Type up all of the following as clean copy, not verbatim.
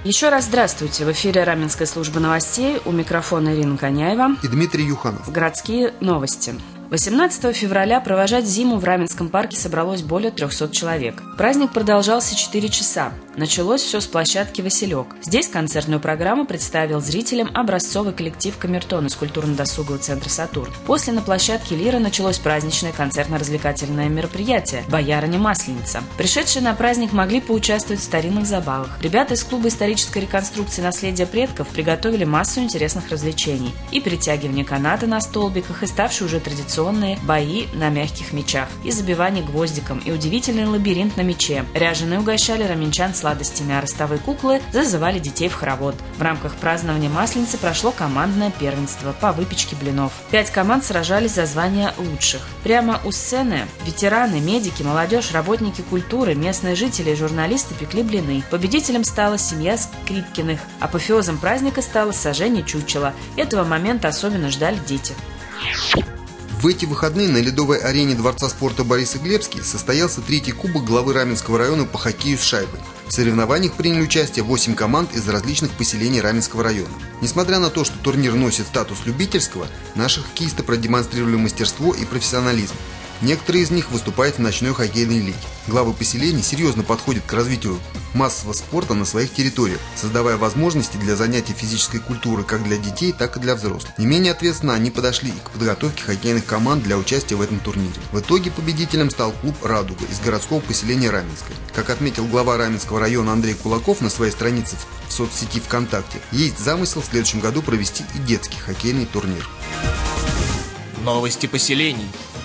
Еще раз здравствуйте. В эфире Раменская служба новостей. У микрофона Ирина Коняева и Дмитрий Юханов. Городские новости. 18 февраля провожать зиму в Раменском парке собралось более 300 человек. Праздник продолжался 4 часа. Началось все с площадки «Василек». Здесь концертную программу представил зрителям образцовый коллектив «Камертон» из культурно-досугового центра «Сатурн». После на площадке «Лира» началось праздничное концертно-развлекательное мероприятие «Боярыня-масленица». Пришедшие на праздник могли поучаствовать в старинных забавах. Ребята из клуба исторической реконструкции наследия предков приготовили массу интересных развлечений. И перетягивание каната на столбиках, и ставшие уже традиционные бои на мягких мечах, и забивание гвоздиком, и удивительный лабиринт на мече. Ряженые угощали раменчан сладостями, а ростовые куклы зазывали детей в хоровод. В рамках празднования Масленицы прошло командное первенство по выпечке блинов. 5 команд сражались за звание лучших. Прямо у сцены ветераны, медики, молодежь, работники культуры, местные жители и журналисты пекли блины. Победителем стала семья Скрипкиных. Апофеозом праздника стало сожжение чучела. Этого момента особенно ждали дети. В эти выходные на ледовой арене Дворца спорта Борисоглебский состоялся 3-й кубок главы Раменского района по хоккею с шайбой. В соревнованиях приняли участие 8 команд из различных поселений Раменского района. Несмотря на то, что турнир носит статус любительского, наши хоккеисты продемонстрировали мастерство и профессионализм. Некоторые из них выступают в ночной хоккейной лиге. Главы поселений серьезно подходят к развитию массового спорта на своих территориях, создавая возможности для занятий физической культуры как для детей, так и для взрослых. Не менее ответственно они подошли и к подготовке хоккейных команд для участия в этом турнире. В итоге победителем стал клуб «Радуга» из городского поселения Раменское. Как отметил глава Раменского района Андрей Кулаков на своей странице в соцсети ВКонтакте, есть замысел в следующем году провести и детский хоккейный турнир. Новости поселений.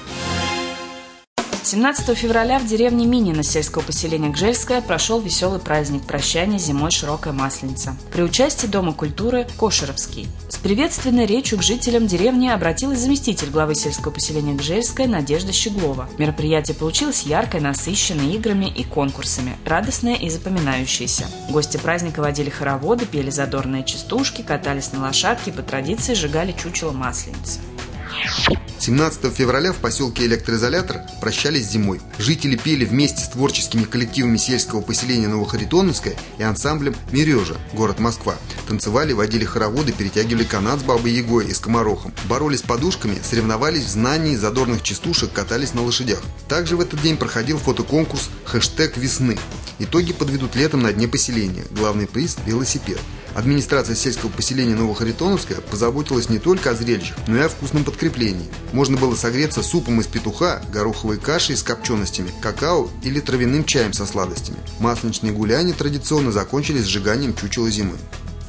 17 февраля в деревне Минино сельского поселения Гжельское прошел веселый праздник прощания зимой «Широкая Масленица» при участии Дома культуры «Кошеровский». С приветственной речью к жителям деревни обратилась заместитель главы сельского поселения Гжельское Надежда Щеглова. Мероприятие получилось яркое, насыщенное играми и конкурсами, радостное и запоминающееся. Гости праздника водили хороводы, пели задорные частушки, катались на лошадке и по традиции сжигали чучело Масленицы. 17 февраля в поселке Электроизолятор прощались с зимой. Жители пели вместе с творческими коллективами сельского поселения Новохаритоновское и ансамблем «Мережа», город Москва. Танцевали, водили хороводы, перетягивали канат с Бабой Ягой и скоморохом. Боролись с подушками, соревновались в знании задорных частушек, катались на лошадях. Также в этот день проходил фотоконкурс «#весны». Итоги подведут летом на дне поселения. Главный приз – велосипед. Администрация сельского поселения Новохаритоновское позаботилась не только о зрелищах, но и о вкусном подкреплении. Можно было согреться супом из петуха, гороховой кашей с копченостями, какао или травяным чаем со сладостями. Масленичные гуляния традиционно закончились сжиганием чучела зимы.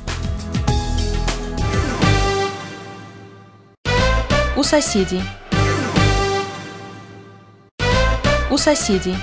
У соседей. У соседей.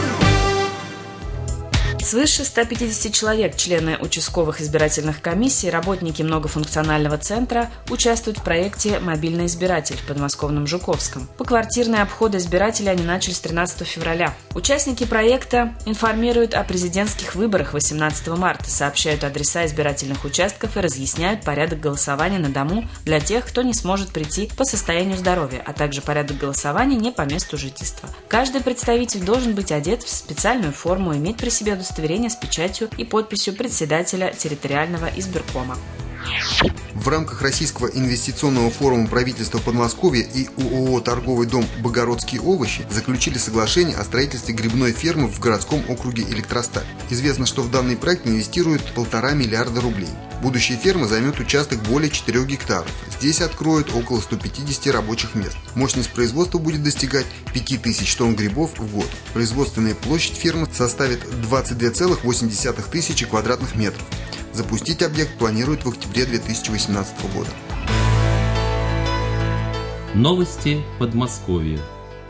Свыше 150 человек, члены участковых избирательных комиссий, работники многофункционального центра, участвуют в проекте «Мобильный избиратель» в подмосковном Жуковском. Поквартирные обходы избирателей они начали с 13 февраля. Участники проекта информируют о президентских выборах 18 марта, сообщают адреса избирательных участков и разъясняют порядок голосования на дому для тех, кто не сможет прийти по состоянию здоровья, а также порядок голосования не по месту жительства. Каждый представитель должен быть одет в специальную форму, иметь при себе удостоверение с печатью и подписью председателя территориального избиркома. В рамках Российского инвестиционного форума правительства Подмосковья и ООО «Торговый дом Богородские овощи» заключили соглашение о строительстве грибной фермы в городском округе Электросталь. Известно, что в данный проект инвестируют 1,5 миллиарда рублей. Будущая ферма займет участок более 4 гектаров. Здесь откроют около 150 рабочих мест. Мощность производства будет достигать 5000 тонн грибов в год. Производственная площадь фермы составит 22,8 тысячи квадратных метров. Запустить объект планируют в октябре 2018 года. Новости Подмосковья.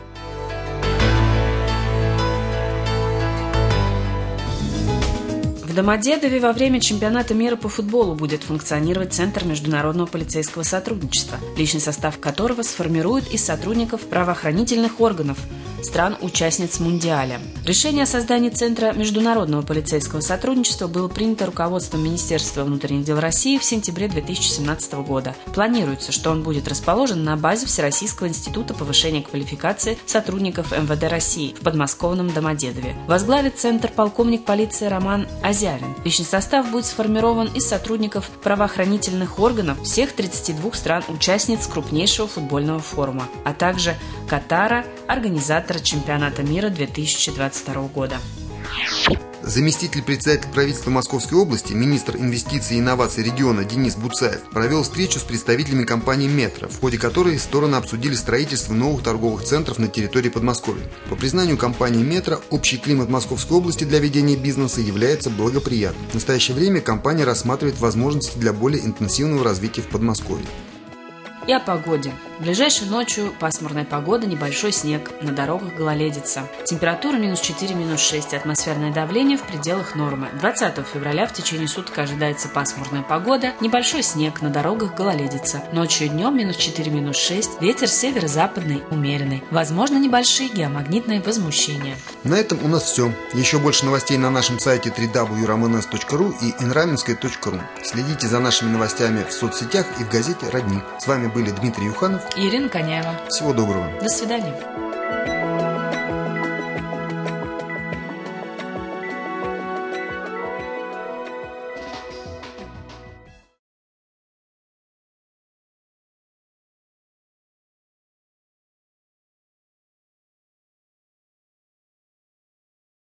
В Домодедове во время чемпионата мира по футболу будет функционировать Центр международного полицейского сотрудничества, личный состав которого сформируют из сотрудников правоохранительных органов, стран-участниц Мундиаля. Решение о создании Центра международного полицейского сотрудничества было принято руководством Министерства внутренних дел России в сентябре 2017 года. Планируется, что он будет расположен на базе Всероссийского института повышения квалификации сотрудников МВД России в подмосковном Домодедове. Возглавит Центр полковник полиции Роман Азярин. Личный состав будет сформирован из сотрудников правоохранительных органов всех 32 стран-участниц крупнейшего футбольного форума, а также Катара, организатора чемпионата мира 2022 года. Заместитель председателя правительства Московской области, министр инвестиций и инноваций региона Денис Буцаев провел встречу с представителями компании «Метро», в ходе которой стороны обсудили строительство новых торговых центров на территории Подмосковья. По признанию компании «Метро», общий климат Московской области для ведения бизнеса является благоприятным. В настоящее время компания рассматривает возможности для более интенсивного развития в Подмосковье. И о погоде. Ближайшей ночью пасмурная погода, небольшой снег, на дорогах гололедица. Температура -4, -6, атмосферное давление в пределах нормы. 20 февраля в течение суток ожидается пасмурная погода, небольшой снег, на дорогах гололедица. Ночью и днем -4, -6, ветер северо-западный, умеренный. Возможно, небольшие геомагнитные возмущения. На этом у нас все. Еще больше новостей на нашем сайте www.ramns.ru и inraminskoye.ru. Следите за нашими новостями в соцсетях и в газете «Родник». С вами были Дмитрий Юханов и Ирина Коняева. Всего доброго. До свидания.